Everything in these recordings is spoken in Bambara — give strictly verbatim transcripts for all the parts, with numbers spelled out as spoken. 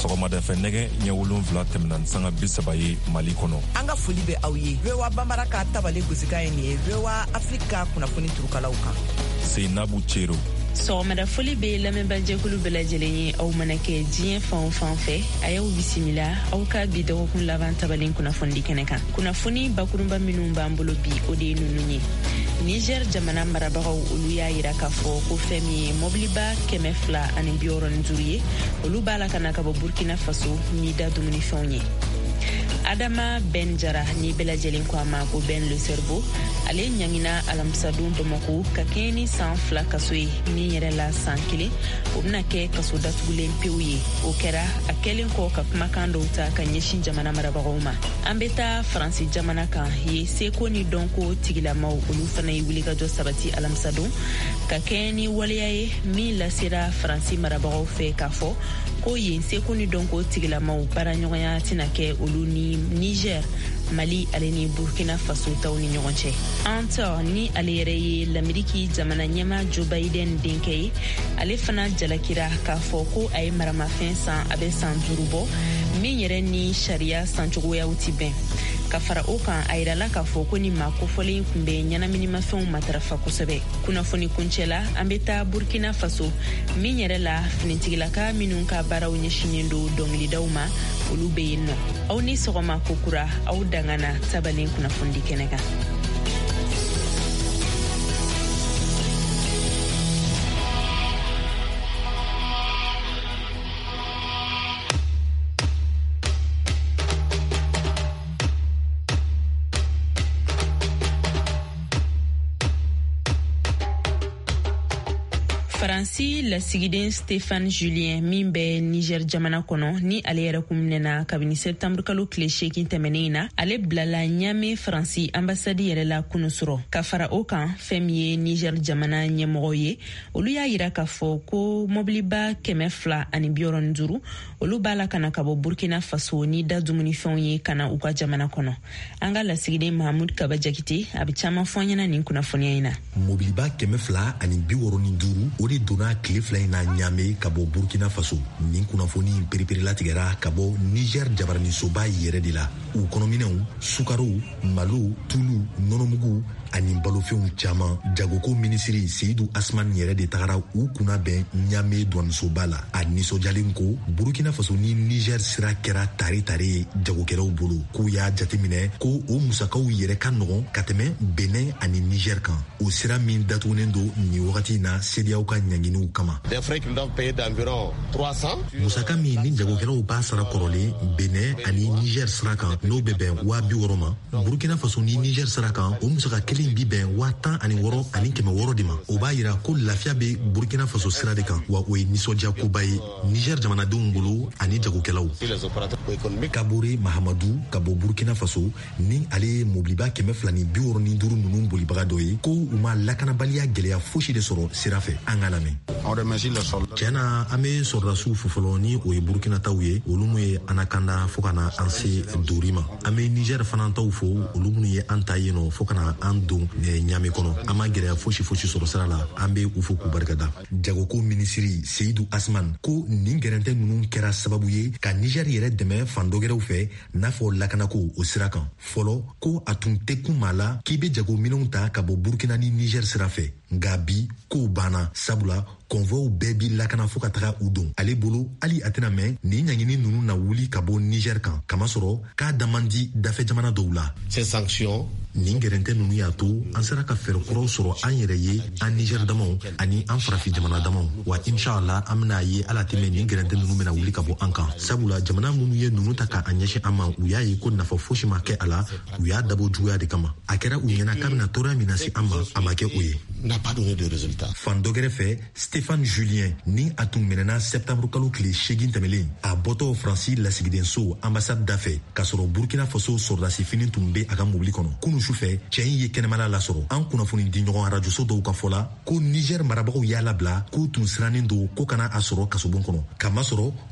sɔgɔmada fɛ nɛgɛ ɲɛ wolonfila tɛmɛna sanga bi saba ye Mali kɔnɔ. An ka foli bɛ aw ye. V O A Bambara ka tabale gosika ye nin ye V O A Afrika kunnafoni turukalaw kan. Seinabu Cero. Sɔgɔmada foli bɛ lamɛnbajɛkulu bɛɛ lajɛlen ye. Aw mana kɛ diɲɛ fan o fan fɛ, a y'aw bisimila aw ka bi dɔgɔkun laban tabalen kunnafoni kɛnɛ kan. Kunnafoni bakurunba minnu b'an bolo bi o de ye ninnu ye. Niger jamana marabagaw olu y'a yira k'a fɔ ko fɛn min ye mobiliba kɛmɛ fila ani bi wɔɔrɔ ni duuru ye, olu b'a la ka na ka bɔ Burkina Faso ni da dumunifɛnw ye. Adama Ben Jara ni bɛɛ lajɛlen ko a ma ko Ben le Cerveau, ale ɲangina alamisadon Bamako ka kɛɲɛ ni san fila kaso ye min yɛrɛ la san kelen o bɛna kɛ kaso datugulen pewu ye. O kɛra a kɛlen kɔ ka kumakan dɔw ta ka ɲɛsin jamana marabagaw ma. An bɛ taa Faransi jamana kan ye seko ni dɔnko tigilamaw olu fana ye wulikajɔ sabati alamisadon ka kɛɲɛ ni waleya ye min lasera Faransi marabagaw fɛ k'a fɔ ko yen seko ni dɔnko tigilamaw baaraɲɔgɔnya tɛna kɛ olu ni Niger, Mali ale ni Burkina Faso taw ni ɲɔgɔn cɛ. Antor ni ale yɛrɛ ye l'Ameriki jamana ɲɛma Joe Biden denkɛ ye, ale fana jalakira k'a fɔ ko a ye maramafɛn san a bɛ san duuru bɔ min yɛrɛ ni sariya sancogoyaw ti bɛn. Ka fara o kan a yirala k'a fɔ ko ni maa kofɔlen kun bɛ ɲɛnaminimafɛnw matarafa kosɛbɛ. Kunnafoni kuncɛ la an bɛ taa Burkina Faso min yɛrɛ la finitigilaka minnu ka baaraw ɲɛsinnen don dɔnkilidaw ma olu bɛ yen nɔ. Aw ni sɔgɔma kokura aw dangana tabalen kunnafoni kɛnɛ kan. Faransi lasigiden Stéphane Julien min bɛ Niger jamana kɔnɔ ni ale yɛrɛ kun minɛna kabini septembre kalo tile seegin tɛmɛnen na, ale bilala Niamey Faransi ambasadi yɛrɛ la kunu sɔrɔ. Ka fara o kan fɛn min ye Niger jamana ɲɛmɔgɔ ye, olu y'a yira k'a fɔ ko mobiliba kɛmɛ fila ani bi wɔɔrɔ ni duuru olu b'a la ka na ka bɔ Burkina Faso ni da dumunifɛnw ye ka na u ka jamana kɔnɔ. An ka lasigiden Mahamud Kaba Jakite a bɛ caman fɔ ɲɛna nin kunnafoniya in na. Mobiliba kɛmɛ fila ani bi wɔɔrɔ ni duuru o de donna tile fila in na Niamey ka bɔ Burkina Faso. Nin kunnafoni in perepere-latigɛra ka bɔ Niger jabaranisoba yɛrɛ de la. U kɔnɔminɛw, sukaro, malo, tulu, nɔnɔmugu ani balofɛnw caman. Jagoko minisiri Seydou Asman yɛrɛ de tagara u kunna bɛn Niamey douanisoba la. A nisɔnjalen ko Burkina Faso ni Niger sira kɛra tare tare ye jagokɛlaw bolo. K'u y'a jateminɛ ko o musakaw yɛrɛ ka nɔgɔn ka tɛmɛ Benin ani Niger kan. O sira min datugunen don nin wagati in na C D A O ka ɲanginiw kama. Des frais qu'ils doivent payer d'environ trois cents. Musaka min ni jagokɛlaw b'a sara kɔrɔlen Benin ani Niger sira kan n'o bɛ bɛn waa bi wɔɔrɔ ma. Burkina Faso ni Niger sira kan o musaka kelen bi bɛn waa tan ani wɔɔrɔ ani kɛmɛ wɔɔrɔ de ma. O b'a yira ko lafiya bɛ Burkina Faso sira de kan, wa o ye nisɔndiya koba ye Niger jamanadenw bolo ani jagokɛlaw. Kabore Mahamadou ka bɔ Burkina Faso ni ale ye mobiliba kɛmɛ fila ni bi wɔɔrɔ ni duuru ninnu bolibaga dɔ ye ko u ma lakanabaliya gɛlɛya fosi de sɔrɔ sira fɛ. An ka lamɛn. Tiɲɛna an bɛ sɔrɔdasiw fo fɔlɔ ni o ye Burkina taw ye, olu minnu ye an lakanda fo ka na an se dori ma. An bɛ Niger fana taw fo, olu minnu ye an ta yen nɔ fo ka na an don Niamey kɔnɔ. An ma gɛlɛya fosi fosi sɔrɔ sira la, an bɛ u fo k'u barikada. Jagoko minisiri Seydou Asman ko nin gɛrɛntɛ ninnu kɛra sababu ye ka Niger yɛrɛ dɛmɛ fan dɔgɛrɛw fɛ n'a fɔ lakanako o sira kan. Fɔlɔ ko a tun tɛ kun maa la k'i bɛ jagominɛnw ta ka bɔ Burkina ni Niger sira fɛ, nka bi kow banna sabula convoiw bɛɛ bi lakana fo ka taga u don. Ale bolo hali a tɛna mɛn nin ɲangini ninnu na wuli ka bɔ Niger kan, kamasɔrɔ k'a daman di dafɛ jamana dɔw la. Ces sanctions nin gɛrɛntɛ ninnu y'a to an sera ka fɛɛrɛ kuraw sɔrɔ an yɛrɛ ye, an Niger damaw ani an farafin jamana damaw. Wa inshallah an bɛna ye ala tɛmɛ nin gɛrɛntɛ ninnu bɛna wuli ka bɔ an kan. Sabula jamana minnu ye ninnu ta k'a ɲɛsin an ma, u y'a ye ko nafa fosi ma kɛ a la, u y'a dabɔ juguya de kama. A kɛra u ɲɛna k'a bɛna tɔɔrɔya min na se an ma, a ma kɛ o ye. N'a pas donné de résultat. Fan dɔ gɛrɛfɛ Stéphane Julien ni a tun minɛna septembre kalo tile seegin tɛmɛlen, a bɔtɔ Faransi lasigiden so ambassade da fɛ k'a sɔrɔ Burkina Faso sɔrɔdasi fini tun bɛ a ka mobili kɔnɔ. Kunu sufɛ cɛ in ye kɛnɛmala lasɔrɔ. An kunnafoni di ɲɔgɔn arajoso dɔw ka fɔ la ko Niger marabagaw y'a labila k'u tun sirannen don ko kana a sɔrɔ kasobon kɔnɔ. Kamasɔrɔ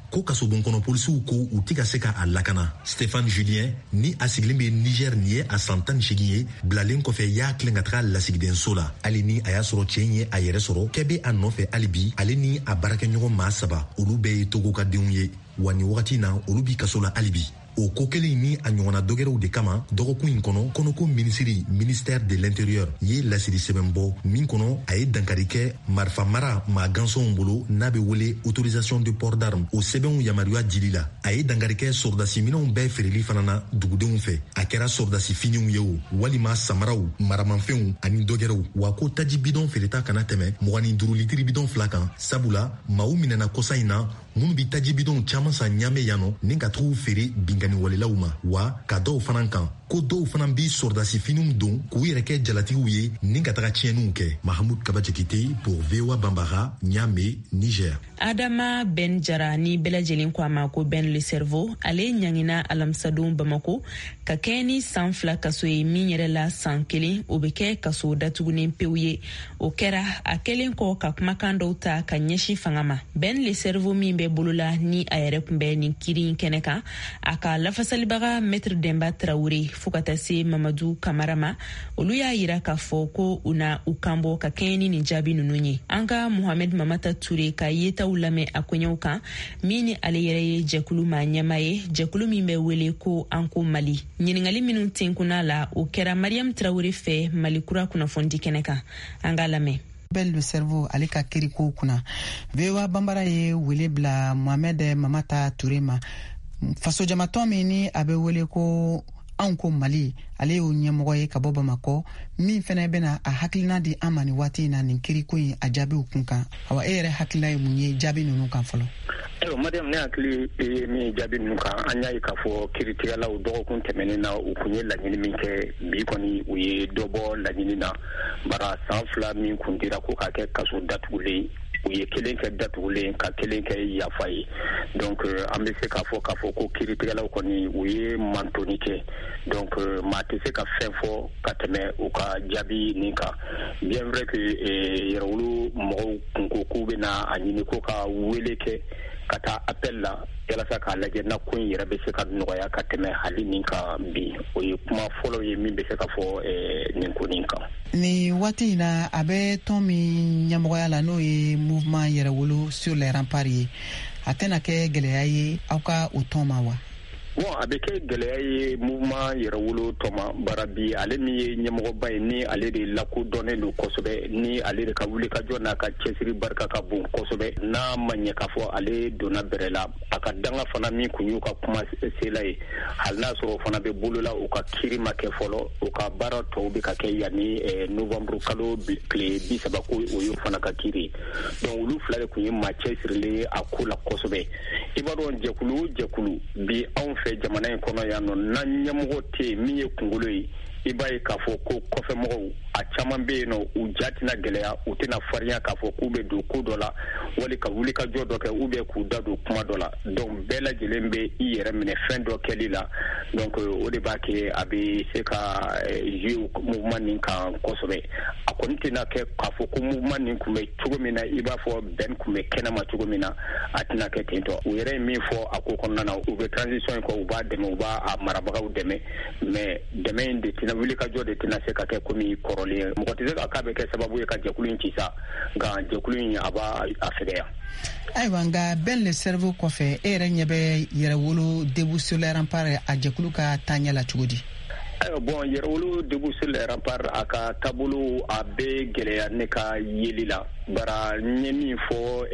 ko kasobon kɔnɔ polisiw ko u tɛ ka se ka a lakana. Stéphane Julien ni a sigilen bɛ Niger nin ye a san tan ni seegin ye bilalen kɔfɛ y'a tilen ka taga lasigidenso la. Hali ni a y'a sɔrɔ cɛ in ye a yɛrɛ sɔrɔ kɛ bɛ a nɔfɛ hali bi ale ni a baarakɛɲɔgɔn maa saba olu bɛɛ ye Togo ka denw ye wa nin wagati na olu bi kaso la hali bi. O ko kelen ni a ɲɔgɔnna dɔgɛrɛw de kama dɔgɔkun in kɔnɔ kɔnɔko minisiri ministère de l'intérieur ye lasiri sɛbɛn bɔ min kɔnɔ a ye dankari kɛ marifa mara maa gansɔnw bolo n'a bɛ wele autorisation de port d'arme o sɛbɛnw yamaruya dili la. A ye dankari kɛ sɔrdasi minɛnw bɛɛ feereli fana na dugudenw fɛ, a kɛra sɔrdasi finiw ye o walima samaraw maramanfɛnw ani dɔgɛrɛw, wa ko taji bidɔn feereta kana tɛmɛ mugan ni duuru litiri bidɔn fila kan. Sabula maaw minɛna kɔsa in na minnu bi taji bidɔn caman san ɲame yan nɔ ni ka tugu feere binkani walelaw ma, wa ka dɔw fana kan ko dɔw fana bi sɔrdasi finiw don k'u yɛrɛ kɛ jalatigiw ye ni ka taga tiɲɛniw kɛ. Mahamoud Kabajekite pour V O A Bambara, Niamey, Niger. Adama Ben Jara ni bɛɛ lajɛlen ko a ma ko Ben Le Cerveau, ale ɲangina alamisadon Bamako ka kɛ ni san fila kaso ye min yɛrɛ la san kelen o bɛ kɛ kaso datugunen pewu ye. O kɛra a kɛlen kɔ ka kumakan dɔw ta ka ɲɛsin fanga ma. Ben Le Cerveau min bɛ bolola ni a yɛrɛ kun bɛ nin kiiri kɛnɛ kan, a ka lafasalibaga Maître Demba Traoré fo ka taa se Mamadou Kamara ma, olu y'a yira k'a fɔ ko u na u kanbɔ ka kɛɲɛ ni nin jaabi ninnu ye. An ka Mohamed Mamata Touré ka yetaw lamɛn a koɲɛw kan min ni ale yɛrɛ ye jɛkulu maa ɲɛma ye, jɛkulu min bɛ wele ko Anko Mali. Ɲiningali minnu tenkunna la o kɛra Mariam Traoré fɛ Mali kura kunnafoni kɛnɛ kan. An ka lamɛn. Ben Le Cerveau ale ka kiriko kunna. V O A Bambara ye wele bila Mohamed Mamata Touré ma. Faso jamatɔn min ni a bɛ wele ko Anko Mali, ale y'o ɲɛmɔgɔ ye ka bɔ Bamakɔ min fɛnɛ bɛna a hakilina di an ma nin waati in na nin kiriko in a jaabiw kun kan. Awa e yɛrɛ hakilina ye mun ye jaabi ninnu kan fɔlɔ? Ayiwa Mariam, ne hakili ye min jaabi ninnu kan an y'a ye k'a fɔ kiiritigɛlaw dɔgɔkun tɛmɛnen na u kun ye laɲini min kɛ bi kɔni u ye dɔ bɔ laɲini na. Bara san fila min kun dira ko k'a kɛ kaso datugulen u ye kelen kɛ datugulen ka kelen kɛ yafa ye. Donc an bɛ se k'a fɔ k'a fɔ ko kiiritigɛlaw kɔni u ye mantoni kɛ. Donc maa tɛ se ka fɛn fɔ ka tɛmɛ u ka jaabi nin kan. Bien vrai que yɛrɛwolo mɔgɔw kun ko k'u bɛna a ɲini ko ka wele kɛ ka taa appel la yalasa k'a lajɛ na ko in yɛrɛ bɛ se ka nɔgɔya ka tɛmɛ hali nin kan bi. O ye kuma fɔlɔ ye min bɛ se ka fɔ nin ko nin kan. Ni waati in na a bɛ tɔn min ɲɛmɔgɔya la n'o ye mouvement yɛrɛwolo sur les remparts ye, a tɛna kɛ gɛlɛya ye aw ka o tɔn ma wa? Bon, a bɛ kɛ gɛlɛya ye mouvement yɛrɛwolo tɔma bara bi ale min ye ɲɛmɔgɔba ye ni ale de lakodɔnnen don kosɛbɛ, ni ale de ka wulikajɔ n'a ka cɛsiri barika ka bon kosɛbɛ. N'a ma ɲɛ k'a fɔ ale donna bɛrɛ la, a ka danga fana min kun y'u ka kuma sela ye, hali n'a sɔrɔ o fana bɛ bolola u ka kiiri ma kɛ fɔlɔ, u ka baara tɔw bɛ ka kɛ yanni novembre kalo tile bi saba ko o y'o fana ka kiiri. Donc olu fila de kun ye maa cɛsirilen a ko la kosɛbɛ. I b'a dɔn jɛkulu o jɛkulu bi anw fɛ jamana in kɔnɔ yan nɔ na ɲɛmɔgɔ tɛ yen min ye kunkolo ye, i b'a ye k'a fɔ ko kɔfɛmɔgɔw a caman bɛ yen nɔ u ja tɛna gɛlɛya, u tɛna farinya k'a fɔ k'u bɛ don ko dɔ la wali ka wulikajɔ dɔ kɛ ou bien k'u da don kuma dɔ la. Donc bɛɛ lajɛlen bɛ i yɛrɛ minɛ fɛn dɔ kɛli la. Donc o de b'a kɛ a bɛ se ka jouer mouvement nin kan kosɛbɛ. A kɔni tɛna kɛ k'a fɔ ko mouvement nin kun bɛ cogo min na i b'a fɔ Ben kun bɛ kɛnɛma cogo min na, a tɛna kɛ ten tɔ. U yɛrɛ ye min fɔ a ko kɔnɔna na u bɛ transition in kɔ, u b'a dɛmɛ, u b'a marabagaw dɛmɛ, mais dɛmɛ in de tɛna wulikajɔ de tɛna se ka kɛ komi kɔrɔlen ye. Mɔgɔ tɛ se ka k'a bɛ kɛ sababu ye ka jɛkulu in ci sa, nka jɛkulu in a b'a a fɛgɛya. Ayiwa nka Ben Le Cerveau kɔfɛ e yɛrɛ ɲɛ bɛ yɛrɛwolo debout sur les remparts a jɛkulu ka taaɲɛ la cogo di? Ayiwa bon yɛrɛwolo debout sur les remparts a ka taabolo a bɛ gɛlɛya ne ka yeli la. Bara n ye min fɔ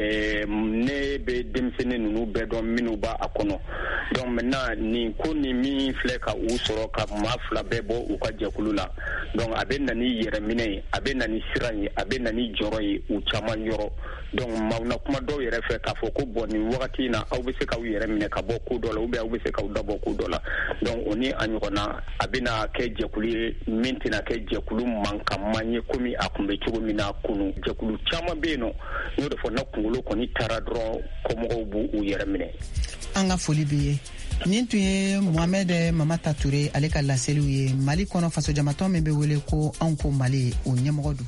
ne bɛ denmisɛnnin ninnu bɛɛ dɔn minnu b'a a kɔnɔ. Donc maintenant nin ko ni min filɛ ka u sɔrɔ ka maa fila bɛɛ bɔ u ka jɛkulu la, donc a bɛ na ni yɛrɛminɛ ye, a bɛ na ni siran ye, a bɛ na ni jɔrɔ ye u caman yɔrɔ. Donc maaw na kuma dɔw yɛrɛ fɛ k'a fɔ ko bon nin wagati in na aw bɛ se k'aw yɛrɛ minɛ ka bɔ ko dɔ la ou bien aw bɛ se k'aw dabɔ ko dɔ la. Donc o ni a ɲɔgɔnna a bɛna kɛ jɛkulu ye min tɛna kɛ jɛkulu mankanman ye komi a kun bɛ cogo min na kunu. Jɛkulu caman bɛ yen nɔ n'o de fɔ na kunkolo kɔni taara dɔrɔn kɔmɔgɔw b'u u yɛrɛ minɛ. An ka foli b'i ye. Nin tun ye Mohamed Mamata Touré ale ka laseliw ye Mali kɔnɔ faso jamatɔn min bɛ wele ko Anko Mali o ɲɛmɔgɔ don.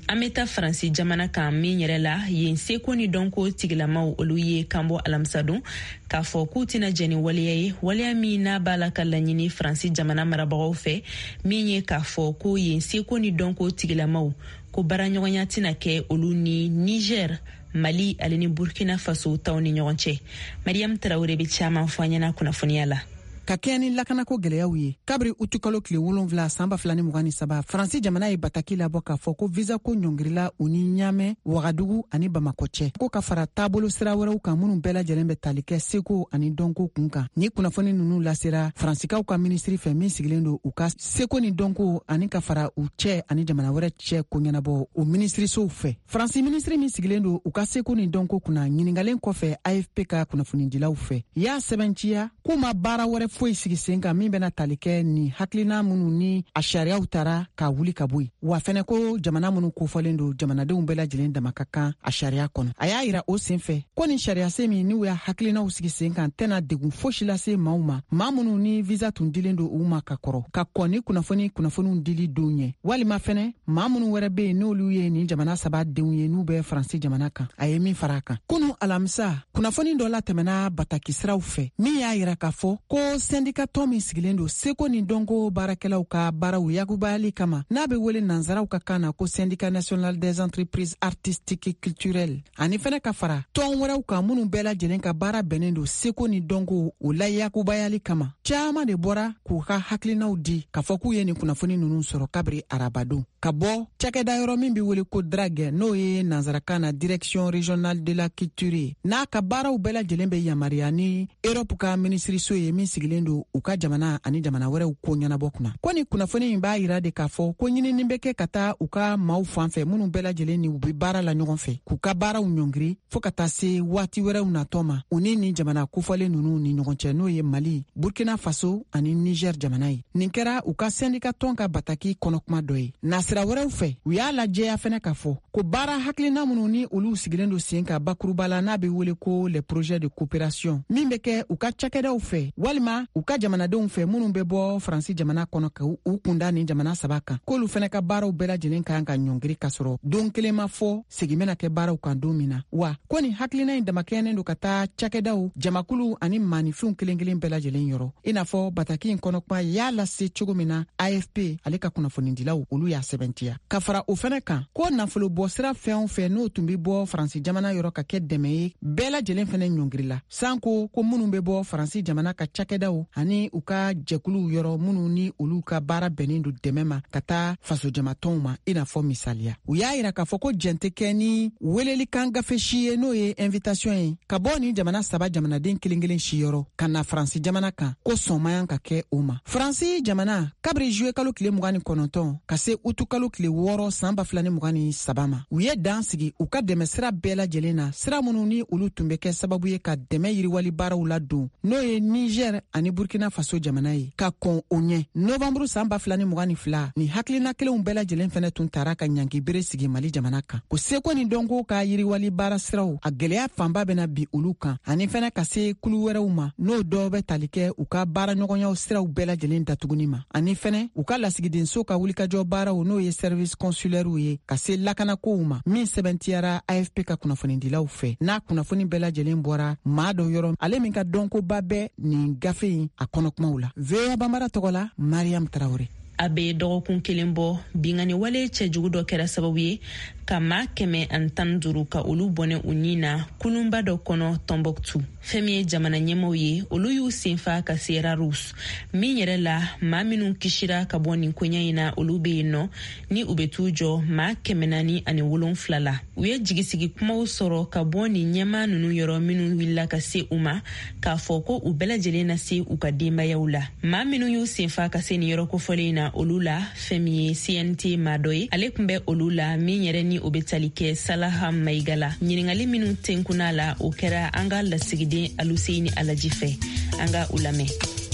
an bɛ taa faransi jamana kan min yɛrɛ la yen seko ni dɔnko tigilamaw olu ye kan bɔ alamisadon k'a fɔ k'u tɛna jɛn ni waleya ye waleya min n'a b'a la ka laɲini faransi jamana marabagaw fɛ min ye k'a fɔ ko yen seko ni dɔnko tigilamaw ko baaraɲɔgɔnya tɛna kɛ olu ni Niger, Mali ale ni Burkina Faso taw ni ɲɔgɔn cɛ. Mariam Traoré bɛ caman fɔ an ɲɛna kunnafoniya la. Ka kɛ ni lakanako gwɛlɛyaw ye kabiri utukalo tile wolonwula san ba fila ni mugan ni saba faransi jamana ye bataki labɔ k'a fɔ ko visa ko ɲɔngirila u ni Ɲamɛ, Wagadugu ani Bamakɔ cɛ ko ka fara taabolo sira wɛrɛw kan minnu bɛɛ lajɛlen bɛ tali kɛ seko ani dɔnko kun kan. Ni kunnafoni ninnu lasera faransikaw ka minisiri fɛ min sigilen don u ka seko ni dɔnko ani ka fara u cɛ ani jamana wɛrɛ cɛ ko ɲɛnabɔ o minisirisow fɛ. Faransi minisiri min sigilen don u ka seko ni dɔnko kunna ɲiningalen kɔfɛ A F P ka kunnafonidilaw fɛ y'a sɛbɛnciya k'u ma baara wɛrɛ foyi sigi sen kan min bɛna tali kɛ ni hakilina minnu ni a sariyaw tara ka wuli ka bɔ yen wa fɛnɛ ko jamana minnu kofɔlen don jamanadenw bɛɛ lajɛlen dama ka kan a sariya kɔnɔ. A y'a yira o sen fɛ ko ni sariya sen min n'u y'a hakilinaw sigi sen kan tɛna degun fosi lase maaw ma maa minnu ni visa tun dilen don u ma ka kɔrɔ ka kɔ ni kunnafoni kunnafoniw dili denw ɲɛ walima fɛnɛ maa minnu wɛrɛ bɛ yen n'olu ye nin jamana saba denw ye n'u bɛ faransi jamana kan a ye min fara a kan. Kunu alamisa kunnafoni dɔ la tɛmɛna bataki siraw fɛ min y'a yira k'a fɔ ko sendika tɔn min sigilen don seko ni dɔnko baarakɛlaw ka baaraw yakubayali kama n'a bɛ wele nanzaraw ka kan na ko syndicat national des entreprises artistiques et culturelles ani fɛnɛ ka fara tɔn wɛrɛw kan minnu bɛɛ lajɛlen ka baara bɛnnen don seko ni dɔnko o la yakubayali kama caaman de bɔra k'u ka hakilinaw di k'a fɔ k'u ye nin kunnafoni ninnu sɔrɔ kabiri arabadon ka bɔ cakɛda yɔrɔ min bɛ wele ko drague n'o ye nanzarakan na direction régionale de la culture n'a ka baaraw bɛɛ lajɛlen bɛ yamaruya ni Europe ka minisiriso ye min sigilen don u ka jamana ani jamana wɛrɛw ko ɲɛnabɔ kunna. Ko ni kunnafoni in b'a yira de k'a fɔ ko ɲinini bɛ kɛ ka taa u ka maaw fan fɛ minnu bɛɛ lajɛlen ni u bɛ baara la ɲɔgɔn fɛ k'u ka baaraw ɲɔngiri fo ka taa se waati wɛrɛw natɔ ma u ni nin jamana kofɔlen ninnu ni ɲɔgɔn cɛ n'o ye Mali, Burkina Faso ani Niger jamana ye. Nin kɛra u ka syndicat tɔn ka bataki kɔnɔkuma dɔ ye. Nasira wɛrɛw fɛ u y'a lajɛya fɛnɛ k'a fɔ ko baara hakilina minnu ni olu sigilen don sen ka bakuruba la n'a bɛ wele ko les projets de coopération min bɛ kɛ u ka cakɛdaw fɛ walima u ka jamanadenw fɛ minnu bɛ bɔ faransi jamana kɔnɔ ka u kunda ni jamana saba kan k'olu fɛnɛ ka baaraw bɛɛ lajɛlen kan ka ɲɔngiri ka sɔrɔ don kelen ma fɔ segin bɛna kɛ baaraw kan don min na wa ko ni hakilina in damakɛɲɛnen don ka taa cakɛdaw jamakulu ani maanifinw kelen kelen bɛɛ lajɛlen yɔrɔ i n'a fɔ bataki in kɔnɔkuma y'a lase cogo min na A F P ale ka kunnafonidilaw olu y'a sɛbɛntiya ka fara o fɛnɛ kan ko nafolo bɔ sira fɛn o fɛn n'o tun bɛ bɔ faransi jamana yɔrɔ ka kɛ dɛmɛ ye bɛɛ lajɛlen fɛnɛ ɲɔngirila sanko ko minnu bɛ bɔ faransi jamana ka cakɛdaw ani u ka jɛkuluw yɔrɔ minnu ni olu ka baara bɛnnen don dɛmɛ ma ka taa faso jamatɔnw ma i n'a fɔ misaliya u y'a yira k'a fɔ ko jɛn tɛ kɛ ni welelikan gafe si ye n'o ye invitation ye ka bɔ ni jamana saba jamanaden kelen kelen si yɔrɔ ka na faransi jamana kan ko sɔnmayan ka kɛ o ma. Faransi jamana kabiri juwe kalo tile mugan ni kɔnɔntɔn ka se utu kalo tile wɔɔrɔ san ba fila ni mugan ni saba ma u ye dan sigi u ka dɛmɛ sira bɛɛ lajɛlen na sira minnu ni olu tun bɛ kɛ sababu ye ka dɛmɛ yiriwali baaraw la don n'o ye Niger ani Burkina Faso jamana ye ka kɔn o ɲɛ nɔvanburu san ba fila ni mugan ni fila ni hakilina kelenw bɛɛ lajɛlen fɛnɛ tun tara ka ɲangi bere sigi Mali jamana kan ko seko ni dɔnko ka yiriwali baara siraw a gwɛlɛya fanba bɛna bi olu kan ani fɛnɛ ka se kulu wɛrɛw ma n'o dɔw bɛ tali kɛ u ka baara ɲɔgɔnyaw siraw bɛɛ lajɛlen datuguni ma ani fɛnɛ u ka lasigidenso ka wulikajɔ baaraw n'o ye service consulaires ye ka se lakanakow ma min sɛbɛntiyara A F P ka kunnafonidilaw fɛ n'a kunnafoni bɛɛ lajɛlen bɔra maa dɔ yɔrɔ ale min ka dɔnkoba bɛ nin gafe in a kɔnɔkumaw la. V O A Bambara tɔgɔ la Mariam Traoré. A bɛ dɔgɔkun kelen bɔ bingani wale cɛjugu dɔ kɛra sababu ye ka maa kɛmɛ ani tan duuru ka olu bɔnɛ u ni na kulunba dɔ kɔnɔ Tombouctou. Fɛn min ye jamana ɲɛmaaw ye olu y'u senfa ka se Rarous min yɛrɛ la maa minnu kisira ka bɔ nin koɲɛ in na olu bɛ yen nɔ ni u bɛ t'u jɔ maa kɛmɛ naani ani wolonfila la. U ye jigisigi kumaw sɔrɔ ka bɔ nin ɲɛmaa ninnu yɔrɔ minnu wulila ka se u ma k'a fɔ ko u bɛɛ lajɛlen na se u ka denbayaw la. Maa minnu y'u senfa ka se nin yɔrɔ kofɔlen in na olu la fɛn min ye C N T maa dɔ ye ale tun bɛ olu la min yɛrɛ ni o bɛ tali kɛ Salaha Mayiga la. Ɲiningali minnu tenkuna la o kɛra an ka lasigiden Aluseyini Alaji fɛ an ka u lamɛn.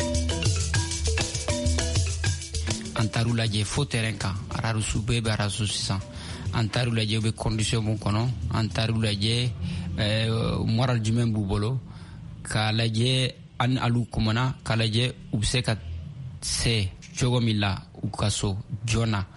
An taar'u lajɛ fo terrain kan Rarous bɛɛ bɛ Rarous sisan an taar'u lajɛ u bɛ condition mun kɔnɔ an taar'u lajɛ moral jumɛn b'u bolo k'a lajɛ an alu kumana k'a lajɛ u bɛ se ka se cogo min la u ka so joona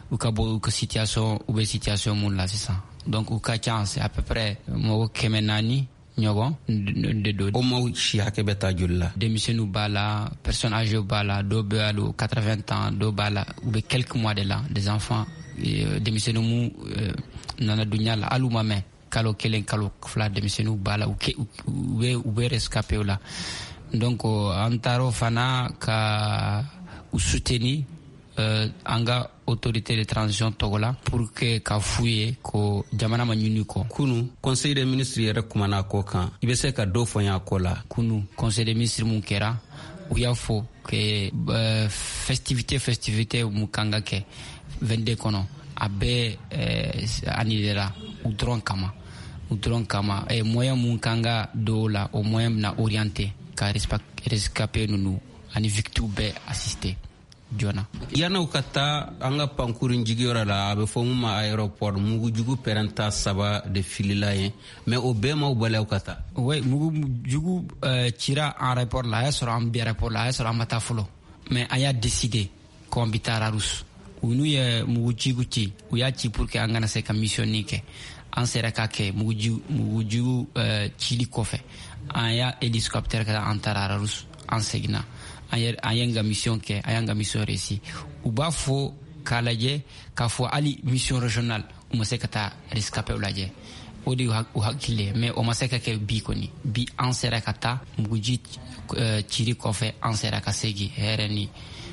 ou ka bo ko situation ou be situation mun la c'est ça donc ou ka chance à peu près mo kemenani nyogo de do o mo shi hakebeta julla démissionnu bala personne âgée bala do be alu quatre-vingts ans do bala ou be quelques mois de là des enfants euh, démissionnu mu euh, nana dunya la alu mame kalo kelen kalo fla démissionnu bala ou ke ou ou be rescapé là donc antaro fana ka ou soutenir euh, anga autorité de transition togola pour que ka fuye ko jamana ma nyuni ko kunu conseil des ministres yere kumana ko kan ibe se ka do fonya ko la kunu conseil des ministres mun kera u ya fo que euh, festivité festivité mu kanga ke vingt-deux kono abe euh, anidera u dron kama u dron kama e moyen mun kanga do la au moyen na orienté ka rescapé nous ani victime be assister jona yana ukata anga pankurin jigiora la abe fo muma aéroport mugu jugu perenta saba de filila yen mais au be ma ubale ukata ouais mugu jugu euh, tira en aéroport la ya sera en bi aéroport la ya sera mata folo mais aya décidé ko ambitara rus unu ye mugu jigu ti u ya ti pour que anga na se ka missionnike en sera ka ke mugu jugu mugu jugu euh, chili kofe aya hélicoptère ka antara rus en segna ayanga mission ke ayanga mission réussi ou ba fo kalaje ka fo ali mission régionale o masekata rescapé ulaje odi o hakile mais o maseka ke bi koni bi ansera kata muji chiri kofe ansera ka segi hereni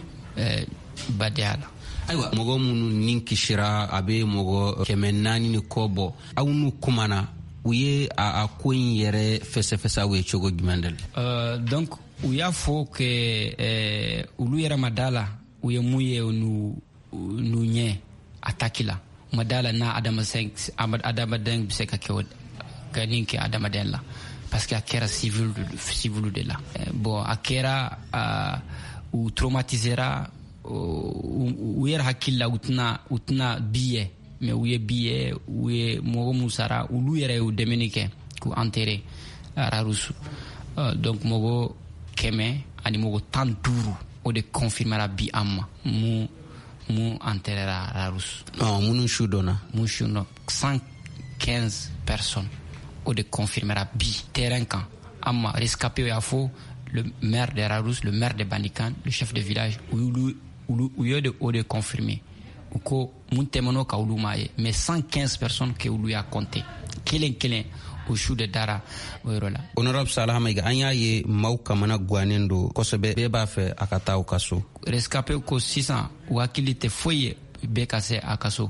badiala aywa mogo munu ninki shira abe mogo kemenani ni kobo awunu kumana uye a a koyin yere fese fese awe chogo gimandel euh donc u y'a fɔ que euh, ulu yɛrɛ madala u ye mun ye nu nu ɲɛ ataki la madala na adamaden adamaden bɛ se ka kɛ ka nin kɛ adamaden la parce que a kɛra civil civil de la euh, bon a kɛra uh, u traumatisera u yɛrɛ hakili la u tɛna u tɛna bi ye mais u ye bi ye u ye mɔgɔ mun sara ulu yɛrɛ y'u dɛmɛni kɛ k'u enterrer ararusu uh, donc mɔgɔ kɛmɛ ani mɔgɔ tan duuru o de confirmera bi an ma mu mu enterrera Rarus. Non, mun su donna mun su no cent quinze personnes o de confirmera bi terrain kan an ma rescapé y'a fɔ le maire de Rarus, le maire de Bandikan, le chef de village u y'o de o de confirmer u ko mun tɛmɛn'o ka olu ma ye mais cent quinze personnes que olu y'a compté kelen kelen o su de dara o yɔrɔ la. Honorable Salah Maïga an y'a ye maaw kamana guwanen don kosɛbɛ bɛɛ b'a fɛ a ka taa u ka so. Rescapé ko sisan u hakili tɛ foyi ye bɛɛ ka se a ka so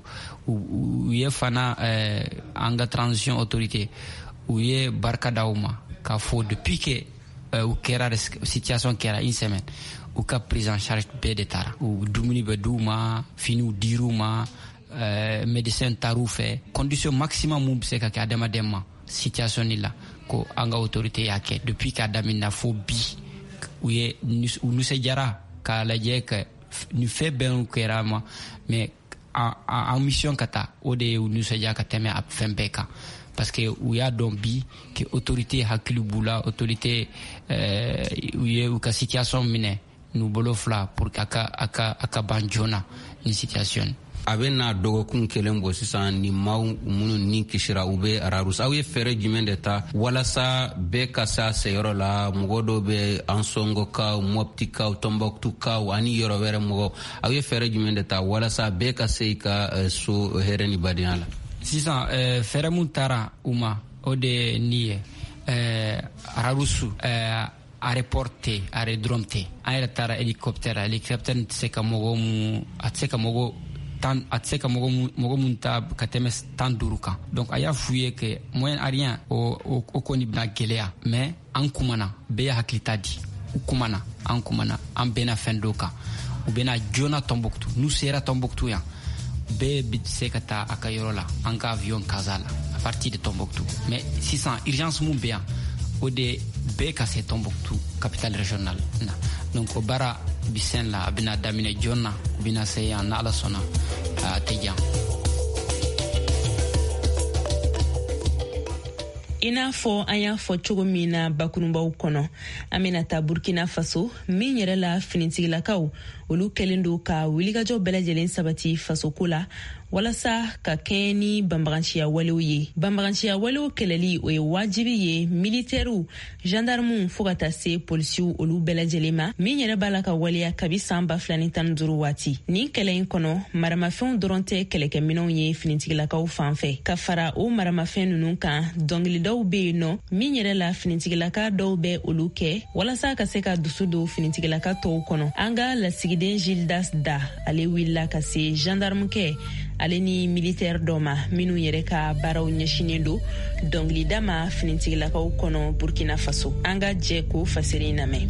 u ye fana ɛɛ an ka transition autorité u ye barika d'aw ma k'a fɔ depuis que u kɛra situation kɛra une semaine u ka prise en charge bɛɛ de taara u dumuni bɛ d'u ma finiw dir'u ma ɛɛ médecin taar'u fɛ condition maximum mun bɛ se ka kɛ adamaden ma situation ni la ko an ka autorité y'a kɛ depuis k'a daminɛ fo bi u ye u nisɔndiyara k'a lajɛ ka ni fɛn bɛɛ kɛra ma mais en mission ka taa o de ye u nisɔndiya ka tɛmɛ a fɛn bɛɛ kan parce que u y'a dɔn bi que autorité hakili b'u la autorité ɛɛ u ye u ka situation minɛ n'u bolo fila pour que a ka a ka a ka ban joona ni situation. A bɛ na dɔgɔkun kelen bɔ sisan ni maaw minnu ni kisira u bɛ Rarus aw ye fɛɛrɛ jumɛn de ta walasa bɛɛ ka se a seyɔrɔ la mɔgɔ dɔw bɛ Ansongokaw Moptikaw Tombouctoukaw ani yɔrɔ wɛrɛ mɔgɔ aw ye fɛɛrɛ jumɛn de ta walasa bɛɛ ka se i ka so hɛrɛ ni badenya la. Sisan ɛɛ fɛɛrɛ mun taara u ma o de ye nin ye ɛɛ Rarusu ɛɛ aéroport tɛ aérodrome tɛ an yɛrɛ taara hélicoptère hélicoptère tɛ se ka mɔgɔ mun a tɛ se ka mɔgɔ tan a tɛ se ka mɔgɔ mun ta ka tɛmɛ tan duuru kan donc a y'a f'u ye que moyen à rien o o kɔni bɛna gɛlɛya mais an kumana bɛɛ ye hakili ta di u kumana an kumana an bɛnna fɛn dɔ kan u bɛna joona Tombouctou n'u sera Tombouctou yan bɛɛ bɛ se ka taa a ka yɔrɔ la an ka avion kaza la à partir de Tombouctou mais sisan urgence mun bɛ yan o de bɛɛ ka se Tombouctou capitale régionale na donc o baara bisɛn la a bɛna daminɛ joona u bɛna se yan n'Ala sɔnna a tɛ jan. I n'a fɔ an y'a fɔ cogo min na bakurunbaw kɔnɔ an bɛna taa Burkina Faso min yɛrɛ la finitigilakaw olu kɛlen don ka wulikajɔ bɛɛ lajɛlen sabati fasoko la walasa ka kɛɲɛ ni banbaganciya walew ye. Banbaganciya walew kɛlɛli o ye wajibi ye militɛriw, gendarmew fo ka taa se polisiw olu bɛɛ lajɛlen ma min yɛrɛ b'a la ka waleya kabi san ba fila ni tan ni duuru waati. Nin kɛlɛ in kɔnɔ maramafɛnw dɔrɔn tɛ kɛlɛkɛminɛw ye finitigilakaw fan fɛ. Ka fara o maramafɛn ninnu kan dɔnkilidaw bɛ yen nɔ min yɛrɛ la finitigilaka dɔw bɛ olu kɛ walasa ka se ka dusu don finitigilaka tɔw kɔnɔ. An ka lasigiden Gildas Da ale wulila ka se gendarme kɛ ale ni militaire dɔ ma minnu yɛrɛ ka baaraw ɲɛsinen don dɔnkilida ma finitigilakaw kɔnɔ Burkina Faso. An ka jɛ k'o fasiri lamɛn.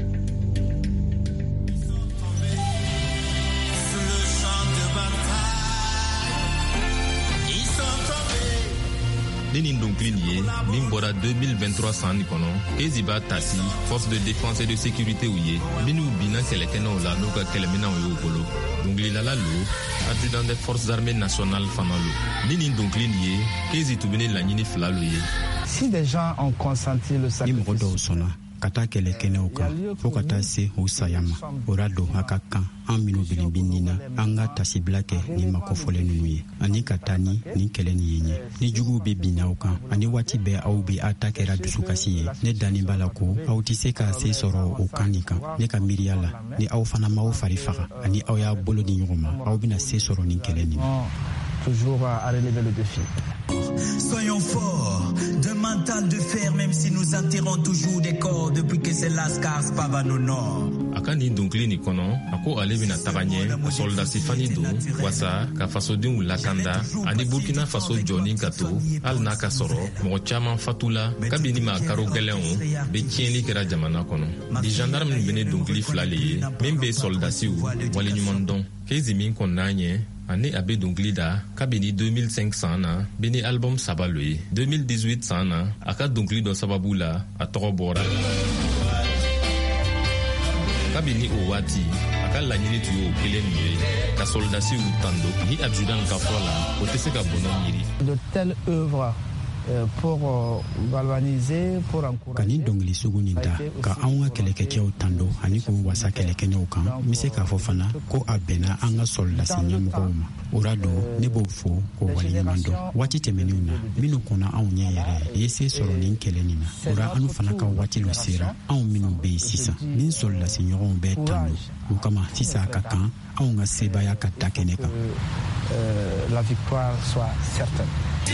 Ni nin donkili ye min bɔra deux mille vingt-trois san ni kɔnɔ Keziba Tasi force de défense et de sécurité u ye minnu binna kɛlɛkɛnɛw la n'u ka kɛlɛminɛw y'u bolo. Dɔnkilidala lo adjudant des forces armées nationales fana lo. Ni nin donkili ye Kezi tun bɛ laɲini fila lo ye. Si des gens ont consenti le sacrifice, ni mɔgɔ dɔw sɔnna ka taa kɛlɛkɛnɛw kan fo ka taa se o saya ma o ra don a ka kan an minnu bilenbi nin na an ka tasibila kɛ ni makɔfɔlen ninnu ye ani ka taa ni nin kɛlɛ nin ye ɲɛ ni juguw bɛ bin aw kan ani waati bɛɛ aw bɛ aw ta kɛra dusukasi ye ne dannen b'a la ko aw tɛ se ka se sɔrɔ o kan nin kan ne ka miiriya la ni aw fana m'aw fari faga ani aw y'a bolo di ɲɔgɔn ma aw bɛna se sɔrɔ nin kɛlɛ nin ma. Toujours à relever le défi. Soyons forts, d'un mental de fer, même si nous enterrons toujours des corps depuis que c'est Lascars pava nos nord. A ka nin donkili ni kɔnɔ a ko ale bɛna taga ɲɛ ka soldasi fani don wasa ka fasodenw lakanda ani Burkina Faso jɔni ka to hali n'a ka sɔrɔ mɔgɔ caman fatula kabini ma karo gɛlɛnw bɛ tiɲɛli kɛra jamana kɔnɔ. Di gendarme bɛ ne donkili fila le ye min bɛ soldasiw waleɲuman dɔn. Kezi min kɔnɔna ɲɛ ani a bɛ donkili da kabini deux mille cinq san na bɛ ni album saba lo ye. deux mille dix-huit san na a ka donkili dɔ sababu la a tɔgɔ bɔra. Kabini o waati a ka laɲini tun y'o kelen nin ye ka soldasiw tando ni adjudant ka fɔ la o tɛ se ka bɔnɔ miiri. De telles œuvres pour galvaniser, pour encourager. Ka nin dɔnkili sugu nin da ka anw ka kɛlɛkɛcɛw tando ani k'u wasa kɛlɛkɛɲɛw kan n bɛ se k'a fɔ fana ko a bɛnna an ka soldasi ɲɛmɔgɔw ma o ra don ne b'o fo k'o waleɲuman dɔn. Waati tɛmɛnenw na minnu kɔnna anw ɲɛ yɛrɛ ye se sɔrɔ nin kɛlɛ nin na o ra anw fana ka waati lo sera anw minnu bɛ yen sisan nin soldasi ɲɔgɔnw bɛ tando o kama sisan a ka kan anw ka sebaya ka da kɛnɛ kan. La victoire soit certaine.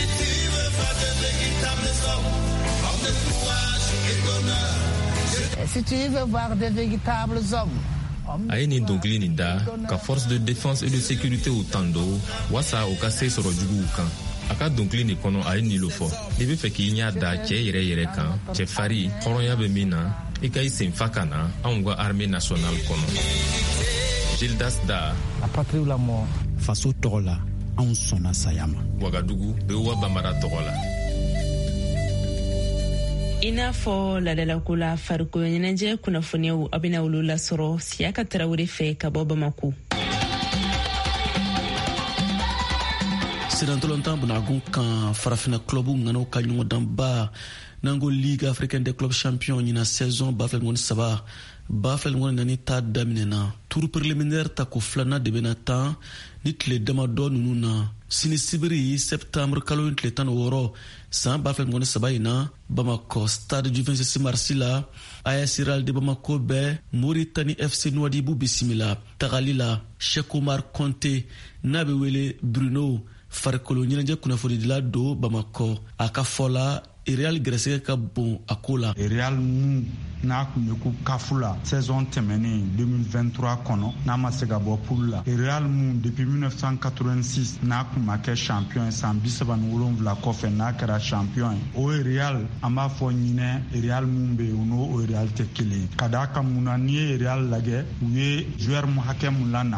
Si tu veux voir des véritables hommes, a ye nin donkili nin da ka force de défense et de sécurité u tando wasa o ka se sɔrɔ juguw kan. A ka donkili nin kɔnɔ a ye nin lo fɔ n'i bɛ fɛ k'i ɲɛ da cɛ yɛrɛ yɛrɛ kan cɛfari hɔrɔnya bɛ min na i ka i senfa ka na anw ka armée nationale kɔnɔ. Gildas Da, la patrie ou la mort. Faso tɔgɔ la anw sɔnna saya ma. Wagadugu bɛ wa Bambara tɔgɔ la. I n'a fɔ ladalako la farikolo ɲɛnajɛ kunnafoniyaw a bɛna olu lasɔrɔ Siyaka Tarawele fɛ ka bɔ Bamako. Sirantolontan bunagun kan farafina clubu ngano ka ɲɔgɔndanba nango Ligue africaine des clubs champions ɲina saison ba fila ni saba ba fila ni nani ta daminɛna tour préliminaire ta ko filana de bena tan ni tile damadɔ nunu na sini sibiri septembre kalo in tile tan ni wɔɔrɔ san ba fila ni saba in na Bamako stade du vingt-six mars la A S Real de Bamako bɛ Mauritanie F C Nouadhibou bisimila tagali la Cheikh Omar Conté n'a bɛ wele Bruno farikolo ɲɛnajɛ kunnafonidila don Bamako a ka fɔ la Real gɛrɛsɛgɛ ka bon a ko la. Real mun n'a kun bɛ ko kafu la saison tɛmɛnen deux mille vingt-trois kɔnɔ n'a ma se ka bɔ poule la. Real mun depuis mille neuf cent quatre-vingt-six n'a kun ma kɛ champion ye san bi saba ni wolonwula kɔfɛ n'a kɛra champion ye. O Real an b'a fɔ ɲinɛ Real mun bɛ yen o n'o Real tɛ kelen ye. Ka d'a kan mun na n'i ye Real lajɛ u ye joueur mun hakɛ mun lana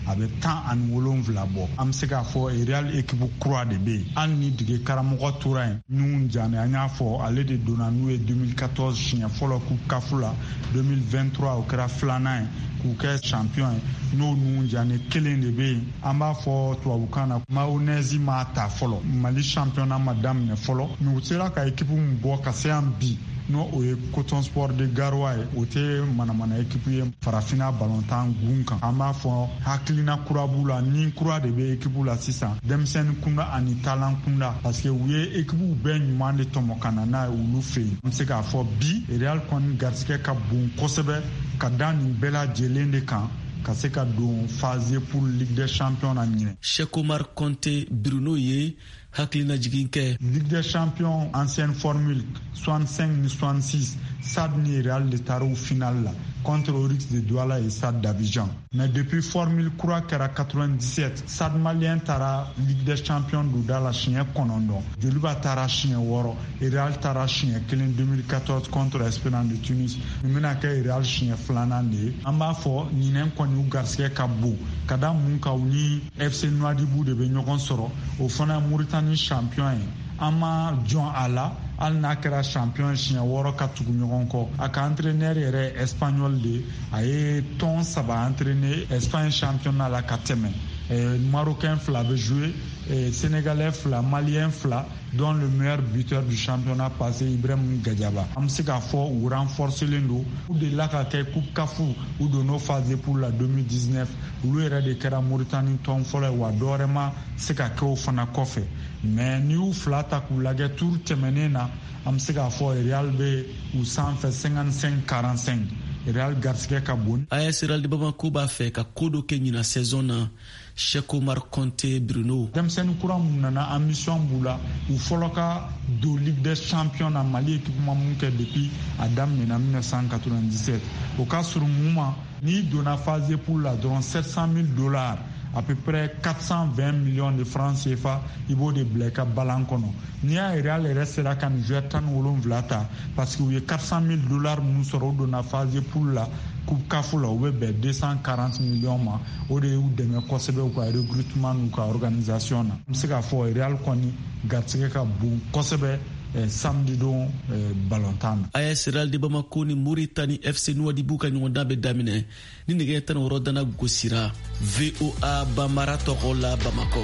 a bɛ tan ani wolonwula bɔ an bɛ se k'a fɔ real équipe kura de bɛ yen hali ni dige karamɔgɔ tora yen n'u jane an y'a fɔ ale de donna n'u ye deux mille quatorze siɲɛ fɔlɔ coupe CAF la deux mille vingt-trois o kɛra filanan ye k'u kɛ champion ye n'o n'u jane kelen de bɛ yen an b'a fɔ tubabukan na mayonnaise m'a ta fɔlɔ mali championnat ma daminɛ fɔlɔ mais u sera ka équipe min bɔ ka se yan bi n'o o ye coton sport de garoua ye o tɛ manamana équipe ye farafina balontan gun kan an b'a fɔ hakilina kura b'u la ni kura de bɛ équipe la sisan denmisɛnnin kunda ani talan kunda parce que u ye équipe bɛɛ ɲuman de tɔmɔ ka na n'a ye olu fɛ yen an bɛ se k'a fɔ bi real kɔni garisɛgɛ ka bon kosɛbɛ ka da nin bɛɛ lajɛlen de kan ka se ka don phase pour Ligue des Champions na ɲinɛ. Cheikh Omar Conte Bruno ye hakilina jigin kɛ. Ligue des Champions ancienne formule soixante-cinq ni soixante-six Stade ni Real de taara o final la contre Oryx de Douala et Stade d'Abidjan. Mais depuis formule kura kɛra quatre-vingt-dix-sept Stade malien taara Ligue des Champions donda la siɲɛ kɔnɔntɔn Joliba taara siɲɛ wɔɔrɔ Real taara siɲɛ kelen deux mille quatorze contre Esperance de Tunis nin bɛna kɛ Real siɲɛ filanan de ye an b'a fɔ ɲinɛn kɔni u garisɛgɛ ka bon ka da mun kan u ni F C Nouadhibou de bɛ ɲɔgɔn sɔrɔ o fana ye Mauritanie champion ye an ma jɔn a la hali n'a kɛra champion siɲɛ wɔɔrɔ ka tugu ɲɔgɔn kɔ a ka entraîneur yɛrɛ espagnol de a ye tɔn saba entraîner Espagne championnat la ka tɛmɛ Marocain fila bɛ jouer Sénégalais fila Malien fila dont le meilleur buteur du championnat passé Ibrahim Gadiaba an bɛ se k'a fɔ u renforcelen don u delila ka kɛ coupe CAF u donna phase pour la deux mille dix-neuf olu yɛrɛ de kɛra Mauritanie tɔn fɔlɔ ye wa dɔ wɛrɛ ma se ka kɛ o fana kɔfɛ mais ni y'u fila ta k'u lajɛ tour tɛmɛnen na an bɛ se k'a fɔ Real bɛ u sanfɛ cinquante-cinq quarante-cinq Real garisɛgɛ ka bon. A S Real de Bamako b'a fɛ ka ko dɔ kɛ ɲina saison na Cheikh Omar Conte Bruno. Denmisɛnnin kura mun nana ambition b'u la u fɔlɔ ka don Ligue des Champions na Mali équipement mun kɛ depuis a daminɛna mille neuf cent quatre-vingt-dix-sept o ka surun mun ma n'i donna phase pour la dɔrɔn sept cent mille dollars à peu près quatre cent vingt millions de francs C F A i b'o de bila i ka balan kɔnɔ n'i y'a Real yɛrɛ sera ka nin joueur tan ni wolonwula ta parce que u ye quatre cent mille dollars mun sɔrɔ u donna phase pour la coupe CAF la u bɛ bɛn deux cent quarante millions ma o de y'u dɛmɛ kosɛbɛ u ka recrutement n'u ka organisation na n bɛ se k'a fɔ Real kɔni garisɛgɛ ka bon kosɛbɛ samedi don balontan. A S Real de Bamako ni Mauritanie F C Nouadhibou ka ɲɔgɔndan bɛ daminɛ ni nɛgɛ tan wɔɔrɔ dana gosira V O A Bamara tɔgɔ la Bamako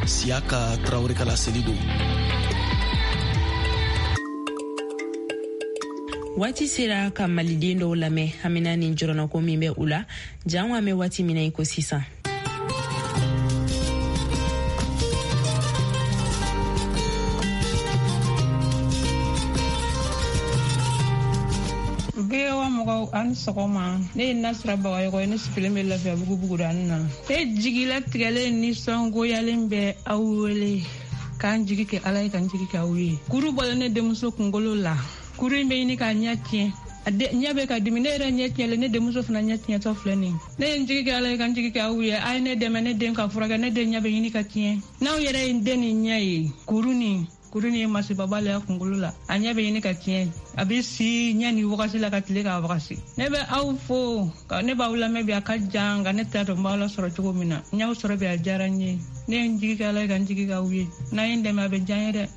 Siaka Traoré ka laseli don. Waati sera ka maliden dɔw lamɛn hamina ni jɔrɔnako min bɛ u la jan wa mɛ waati min na i ko sisan. an sɔgɔma ne ye Nasira Bagayɔkɔ ye ne sigilen bɛ Lafiya bugu da an nana ne jigila tigɛlen ni sɔngoyalen bɛ aw wele k'an jigi kɛ Ala ye k'an jigi kɛ aw ye kuru bɔlen ne denmuso kunkolo la kuru in bɛ ɲini k'a ɲɛ tiɲɛ a ɲɛ bɛ ka dimi ne yɛrɛ ɲɛ tiɲɛlen ne denmuso fana ɲɛ tiɲɛtɔ filɛ nin ne ye n jigi kɛ Ala ye k'an jigi kɛ aw ye a ye ne dɛmɛ ne den ka furakɛ ne den ɲɛ bɛ ɲini ka tiɲɛ n'aw yɛrɛ ye n den nin ɲɛ ye kuru nin kuru ni ye masibabale ya kunkolo la a ɲɛ bɛ ɲini ka tiɲɛ a bɛ si ɲɛ ni wagati la ka tile k'a wagati ne bɛ aw fo ne b'aw lamɛn bi a ka jan nka ne t'a dɔn n b'aw la sɔrɔ cogo min na n y'aw sɔrɔ bi a diyara n ye ne ye n jigi kɛ Ala ye ka n jigi k'aw ye n'a ye n dɛmɛ a bɛ diya n ye dɛ.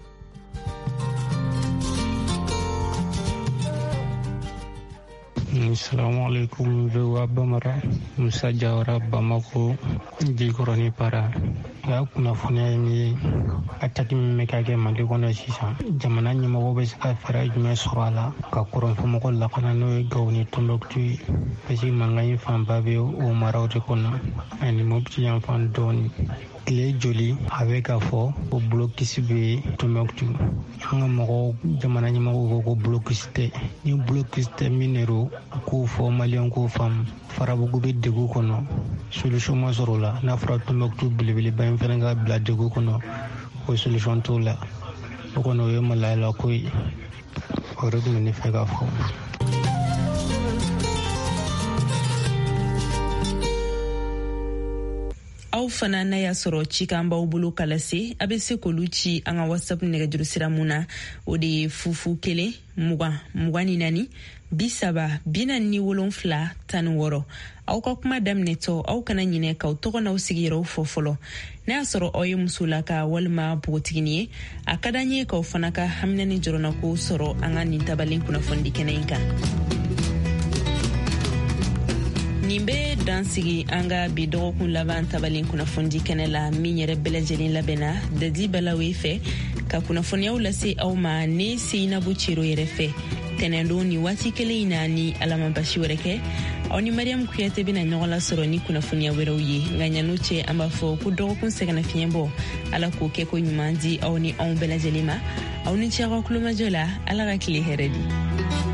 Assalamu alaikum V O A Bamara Musa Jawara Bamako Jikɔrɔni para ya kunnafoniya ye ataki min bɛ ka kɛ Mali kɔnɔ sisan jamana ɲɛmɔgɔ bɛ se ka fɛɛrɛ jumɛn sɔrɔ a la ka kɔrɔnfɛmɔgɔ lakana n'o ye Gawo ni Tɔnbɔkutu ye parce que mankan in fanba bɛ o maraw de kɔnɔ ani Mopti yan fan dɔɔni tile joli a bɛ ka fɔ ko blocus bɛ Tɔnbɔkutu an ka mɔgɔw jamana ɲɛmɔgɔw ko ko blocus tɛ ni blocus tɛ min de don k'o fɔ maliyɛn k'o faamu Farabugu bɛ degun kɔnɔ solution ma sɔrɔ o la n'a fɔra Tɔnbɔkutu belebeleba in fana ka bila degun kɔnɔ o solution t'o la o kɔni o ye malayala ko ye o de tun bɛ ne fɛ ka fɔ. Aw aw fana na y'a sɔrɔ cikan b'aw bolo kala se a bɛ se k'olu ci an ka whatsapp nɛgɛjuru sira mun na o de ye fufu kelen mugan mugan ni naani bi saba bi naani ni wolonfila tan ni wɔɔrɔ. aw ka kuma daminɛtɔ aw kana ɲinɛ k'aw tɔgɔ n'aw sigiyɔrɔw fɔ fɔlɔ. n'a y'a sɔrɔ aw ye musolaka walima bogotigini ye a ka d'an ye k'aw fana ka haminani jɔrɔnako sɔrɔ an ka nin tabalen kunnafoni kɛnɛ in kan. nin bɛ dansigi an ka bi dɔgɔkun laban tabalen kunnafoni kɛnɛ la min yɛrɛ bɛɛ lajɛlen labɛnna dadi balawe fɛ ka kunnafoniyaw lase aw ma ne seinabu cero yɛrɛ fɛ tɛnɛndon ni waati kelen in na ni alama basi wɛrɛ kɛ aw ni mariam kuyate bɛna ɲɔgɔn lasɔrɔ ni kunnafoniya wɛrɛw ye nka ɲanu cɛ an b'a fɔ ko dɔgɔkun sɛgɛnna fiɲɛ bɔ ala k'o kɛ ko ɲuman di aw ni anw bɛɛ lajɛlen ma aw ni ce aw ka kulomajɔ la ala ka tile hɛrɛ di.